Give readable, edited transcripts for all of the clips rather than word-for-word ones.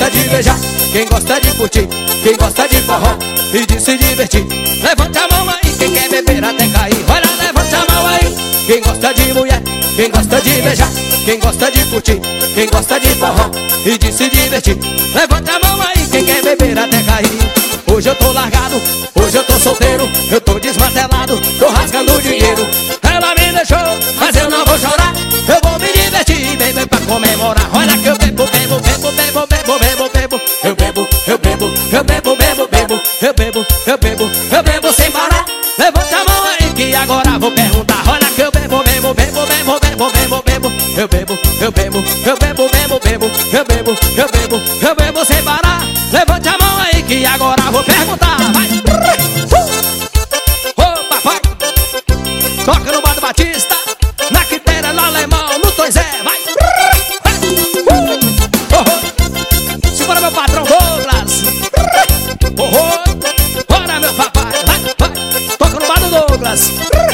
gosta de beijar, quem gosta de curtir, quem gosta de forró e de se divertir. Levante a mão aí, quem quer beber até cair. Olha, levante a mão aí, quem gosta de mulher, quem gosta de beijar, quem gosta de curtir, quem gosta de forró e de se divertir. Levante a mão aí, quem quer beber até cair. Hoje eu tô largado, hoje eu tô solteiro, eu tô desmantelado, tô rasgando dinheiro. Ela me deixou, mas eu não vou chorar, eu vou me divertir, beber pra comemorar. Olha que eu bebo, bebo, bebo, bebo, bebo, bebo, bebo. Eu bebo, eu bebo, eu bebo, bebo, bebo. Eu bebo, eu bebo, eu bebo sem parar. Levante a mão aí que agora vou perguntar. Olha que eu bebo, bebo, bebo, bebo, bebo, bebo, bebo. Eu bebo, eu bebo, eu bebo, bebo, bebo. Eu bebo, eu bebo, eu bebo sem parar. Levante a mão aí que agora vou perguntar. Vai! Ô papai, toca no Bar do Batista, na Quitéria, no Alemão, no Tom Zé. Vai! Segura meu patrão Douglas. Bora meu papai, vai, vai. Toca no Bar do Douglas.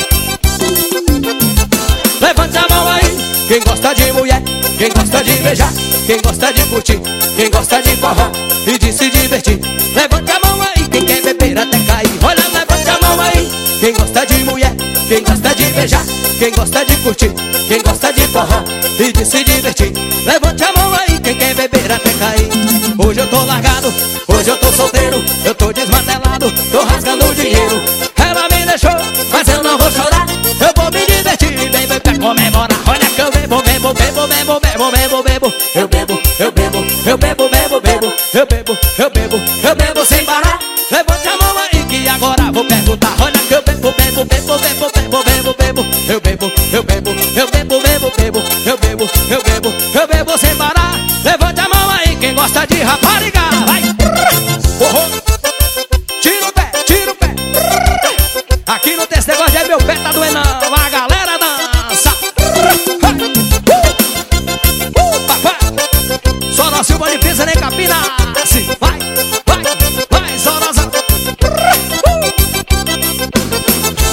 Levante a mão aí, quem gosta de mulher, quem gosta de beijar, quem gosta de curtir, quem gosta de forró e de se divertir. Levante a mão aí, quem quer beber até cair. Olha, levante a mão aí, quem gosta de mulher, quem gosta de beijar, quem gosta de curtir, quem gosta de forró e de se divertir. Levante a mão aí, quem quer beber até cair. Hoje eu tô largado, hoje eu tô solteiro, eu tô desmantelado, tô rasgando dinheiro. Ela me deixou, mas eu não vou chorar, eu vou me divertir, bebo pra comemorar. Olha que eu bebo, bebo, bebo, bebo, bebo, bebo, bebo. Eu bebo, eu bebo, eu bebo, bebo, bebo. Eu bebo, eu bebo, eu bebo sem parar. Levante a mão aí que agora vou perguntar. Olha que eu bebo, bebo, bebo, bebo, bebo, bebo, bebo. Eu bebo, eu bebo, eu bebo, bebo, bebo. Eu bebo, eu bebo, eu bebo sem parar. Levante a mão aí quem gosta de rapariga.